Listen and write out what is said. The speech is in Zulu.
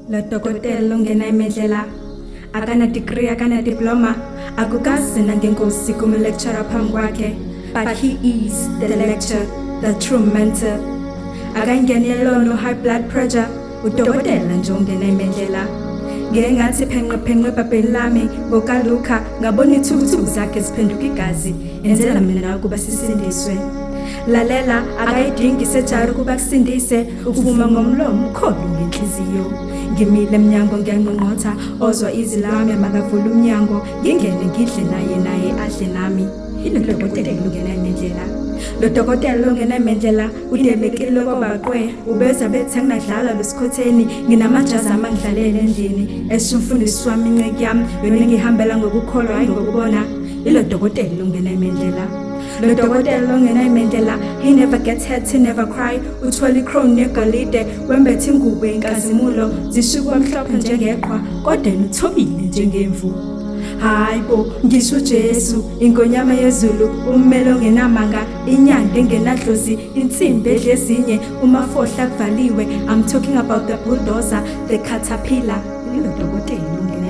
Lo dokotela ongena emedlela akana degree akana diploma akukazi nangenkosi kuma lecturer phambi kwakhe, but he is the lecturer, the true mentor. Akangenelo no high blood pressure udokotela nje ongena emedlela. Ngeke ngathi phenqe ebhabheni lami ngokaluka ngabona ithukuthuku zakhe ziphenduka igazi enzela mina ukuba sisindiswe. Lalela akayidingi sejari ukuba kusindise uvuma ngomlomo ukholo ngenhliziyo. Ngimile emnyango ngiyanqonqotha ozwa izwi lami makavula umnyango ngingene ngidle naye adle nami. Ilo dokotela ongena emedlela. Lo dokotela ongena emedlela udebekile kwabaqwe ubeza bethi nginadlala losikhotheni nginamajazi amangidlalele endlini esho umfundisi wami inceke yami yona ngihambela ngokukholwa hayi ngokubona. Ilo dokotela ongena emedlela. Lo dokotela ongena emedlela, he never gets hurt, he never cry. Uthola icrown negolide wembethe ingubo yenkazimulo zishukwa mhlophe njengeqhwa kodwa uthobile njengemvu. Hayibo ngisho Jesu inkonyama yezulu ummeli ongenamanga inyanda engenadlozi insimbi edlezinye umafohla kuvaliwe. I'm talking about the bulldozer, the caterpillar. Ilo dokotela